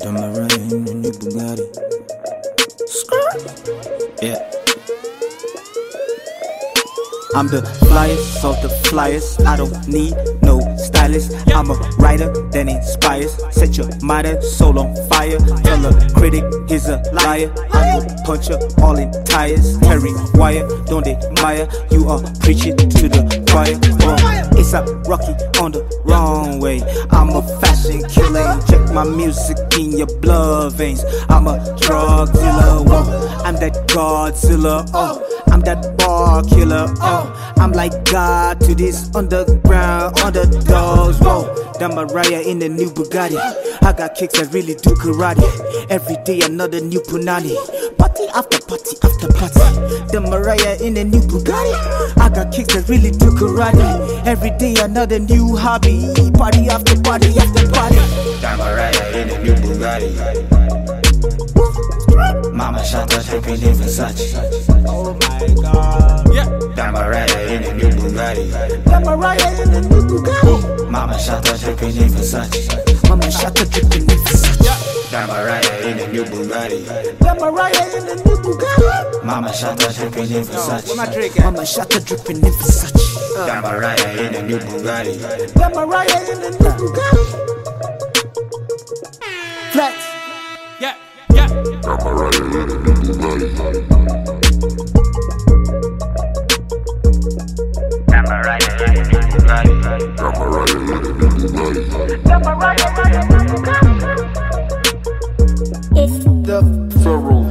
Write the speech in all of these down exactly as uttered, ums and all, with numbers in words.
Damarai in the new Bugatti. Yeah. I'm the flyest of the flyers. I don't need no stylist. I'm a writer that inspires. Set your mind and soul on fire. Tell a critic he's a liar. I go punch her all in tires. Carry wire, don't admire. You are preaching to the choir. Oh, it's a Rocky on the wrong way. I'm a fashion killer. Inject my music in your blood veins. I'm a drug dealer. Whoa, I'm that Godzilla. Oh, I'm that bar killer. Oh, I'm like God to this underground underdogs. Whoa, Damarai in the new Bugatti. I got kicks that really do karate. Every day another new punani. Party after party after party. Damarai in the new Bugatti. I got kicks that really do karate. Every day another new hobby. Party after party after party. Damarai in the new Bugatti. Mama shot her dripping in Versace. Oh my God. Yeah. Damarai in the new Bugatti. Damarai in the new Bugatti. Mama shot her dripping in Versace. Mama shot her dripping in Versace. Damarai in the new Bugatti. Damarai in the new Bugatti. Mama shot her dripping in Versace. Mama shot her dripping in Versace. Damarai in the new Bugatti. Damarai in the new Bugatti. Flex. Yeah, yeah. Damarai in the new Bugatti. Damarai in the new Bugatti. Damarai in the new Bugatti. Damarai in the new Bugatti. It's the Pharaoh.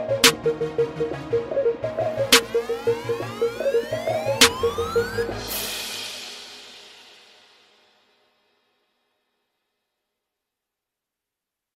Damarai